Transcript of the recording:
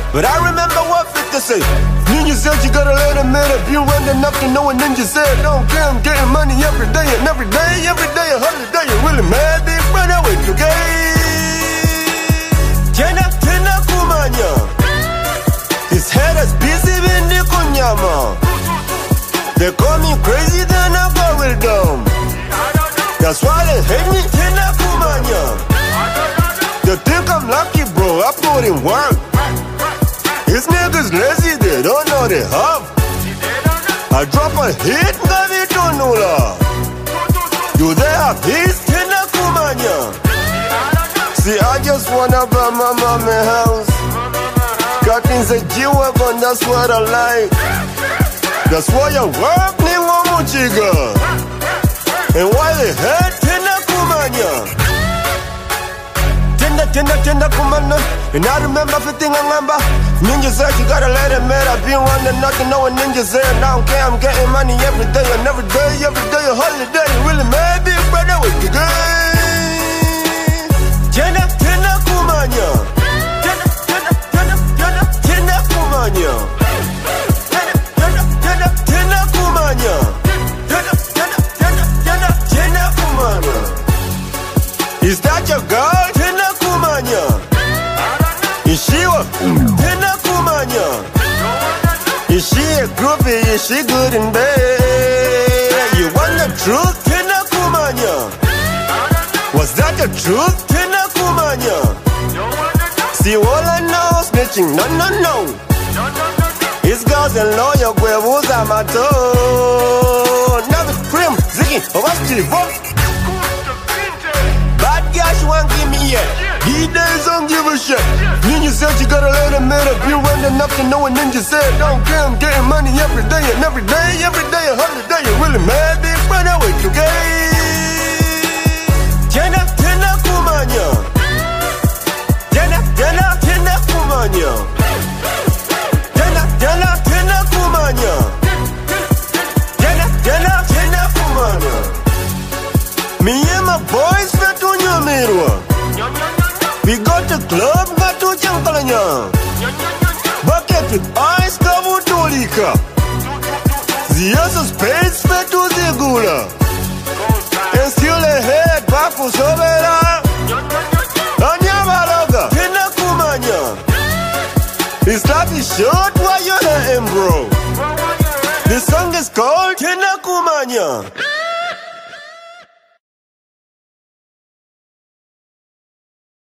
But I remember what 50 said. Ninja said you gotta let him in if you run enough to know what Ninja said. Don't care, I'm getting money every day and every day a holiday. You really mad, big brother, with you gay. Tena kumanya. His head is busy with the kunyama. They call me crazy, then I go with them. That's why they hate me, tena kumanya. They think I'm lucky, bro, I put in work. These niggas lazy, they don't know they have. I drop a hit, maybe don't know la. Do they have hits? Tena kumanya. See, I just wanna buy my mama house. Got things a G-Wagon, that's what I like. That's why I work, ningo muchiga. And why they hate tena kumanya. Tenda kumana. And I remember 15 ngamba. Ninja said you gotta let him in. I've been wanting nothing, know what Ninja said. Now I don't care, I'm getting money every day and every day a holiday. You really mad, big brother, with you gay. Tenda kumanya. Tenda kumanya. Tenda kumanya. Tenda kumanya. Is that your girl? Tenda kumanya. Is she a tenda kumanya? Is she a groupie? Is she good in bed? You want the truth? Tenda kumanya. Was that the truth? Tenda kumanya. See, all I know is snitching. No. His girls and lawyer, huevos a mató. Never prim, ziggy, what's the fuck? Bad girl, she won't give me yet. These days don't give a shit. Ninja said you gotta let him in if you run enough to know what Ninja said. Don't care, I'm getting money every day and every day a holiday. You really mad, big brother, with you gay. Tena kumanya. Tena kumanya. Tena kumanya. Tena kumanya. Me and my boys met to Nyamirwa. We got the club, got to Jankalanya. Bucket with ice, kabu tolika. The other spades met to Zigula. And still ahead, back for Sobera. Anyamalaga, Tena kumanya. It's like it's short while you're hurting, bro. This song is called Tena kumanya.